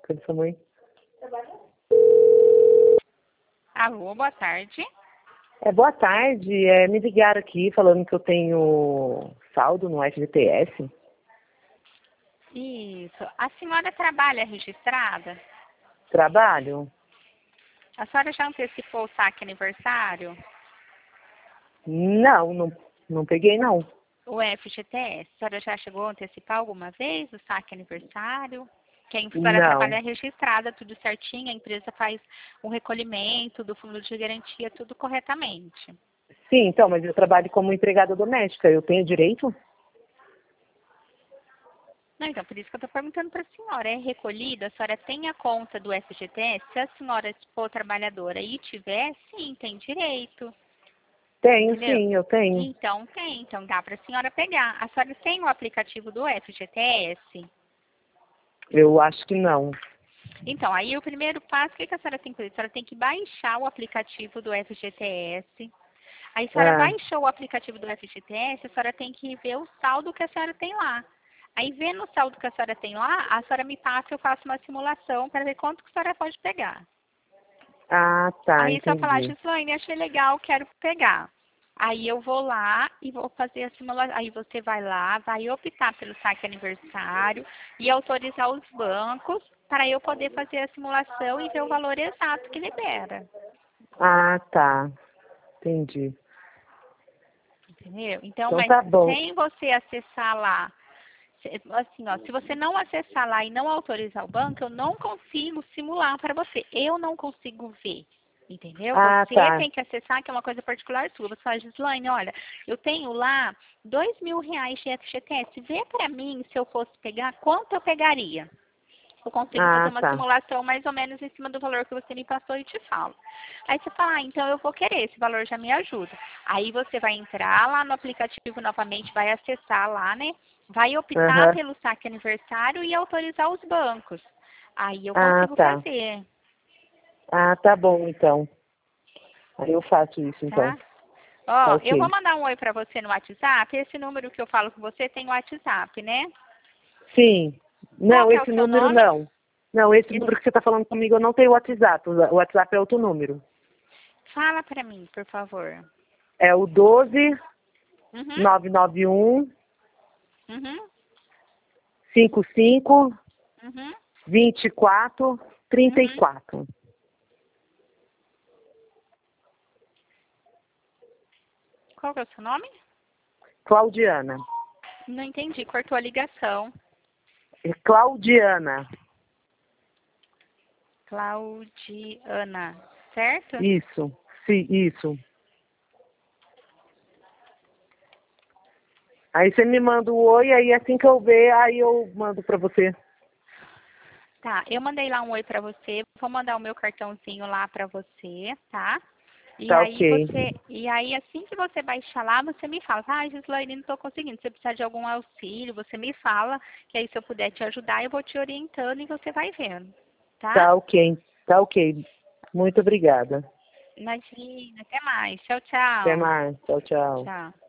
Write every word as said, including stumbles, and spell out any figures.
Cadê sua mãe? Alô, boa tarde. É, boa tarde. É, me ligaram aqui falando que eu tenho saldo no F G T S. Isso. A senhora trabalha registrada? Trabalho? A senhora já antecipou o saque aniversário? Não, não, não peguei não. O F G T S? A senhora já chegou a antecipar alguma vez o saque aniversário? Que a senhora Não. trabalha registrada, tudo certinho, a empresa faz o recolhimento do fundo de garantia, tudo corretamente. Sim, então, mas eu trabalho como empregada doméstica. Eu tenho direito? Não, então, por isso que eu estou perguntando para a senhora. É recolhida? A senhora tem a conta do F G T S? Se a senhora for trabalhadora e tiver, sim, tem direito. Tenho, Entendeu? sim, eu tenho. Então tem, então dá para a senhora pegar. A senhora tem o aplicativo do F G T S? Eu acho que não. Então, aí o primeiro passo, o que, que a senhora tem que fazer? A senhora tem que baixar o aplicativo do F G T S. Aí a senhora Ah, baixou o aplicativo do F G T S, a senhora tem que ver o saldo que a senhora tem lá. Aí vendo o saldo que a senhora tem lá, a senhora me passa e eu faço uma simulação para ver quanto que a senhora pode pegar. ah, tá, Aí se eu falar, entendi. Gislaine, achei legal, quero pegar. Aí eu vou lá e vou fazer a simulação. Aí você vai lá, vai optar pelo saque aniversário e autorizar os bancos para eu poder fazer a simulação e ver o valor exato que libera. Ah, tá, entendi. Entendeu? Então, Então mas tá bom. sem você acessar lá, se- assim, ó, se você não acessar lá e não autorizar o banco, eu não consigo simular para você. Eu não consigo ver. Entendeu? Ah, Você tá. tem que acessar, que é uma coisa particular sua. Você fala, Gislaine, olha, eu tenho lá dois mil reais de F G T S. Vê para mim, se eu fosse pegar, quanto eu pegaria? Eu consigo fazer Ah, uma tá. simulação mais ou menos em cima do valor que você me passou e te falo. Aí você fala, ah, então eu vou querer, esse valor já me ajuda. Aí você vai entrar lá no aplicativo novamente, vai acessar lá, né? Vai optar Aham. pelo saque aniversário e autorizar os bancos. Aí eu Ah, consigo tá. fazer, Ah, tá bom, então. Aí eu faço isso, então. tá? Tá Ó, eu vou ok. mandar um oi pra você no WhatsApp. Esse número que eu falo com você tem o WhatsApp, né? Sim. Qual Não, que é o esse seu número nome? não. Não, esse Esse- número que você está falando comigo, eu não tenho WhatsApp. O WhatsApp é outro número. Fala pra mim, por favor. É o doze, Uhum, nove nove um, uhum, cinco cinco, uhum, vinte e quatro, trinta e uhum. quatro. Qual que é o seu nome? Claudiana. Não entendi, cortou a ligação. É Claudiana. Claudiana, certo? Isso. Sim, isso. Aí você me manda o oi, aí assim que eu ver, aí eu mando pra você. Tá, eu mandei lá um oi pra você, vou mandar o meu cartãozinho lá pra você, tá? E Tá aí ok. você, e aí assim que você baixar lá, você me fala, ah, Gislaine, não tô conseguindo, se você precisar de algum auxílio, você me fala, que aí se eu puder te ajudar, eu vou te orientando e você vai vendo, tá? Tá ok. Tá ok. Muito obrigada. Imagina, até mais. Tchau, Até tchau. mais. Tchau, tchau. Tchau.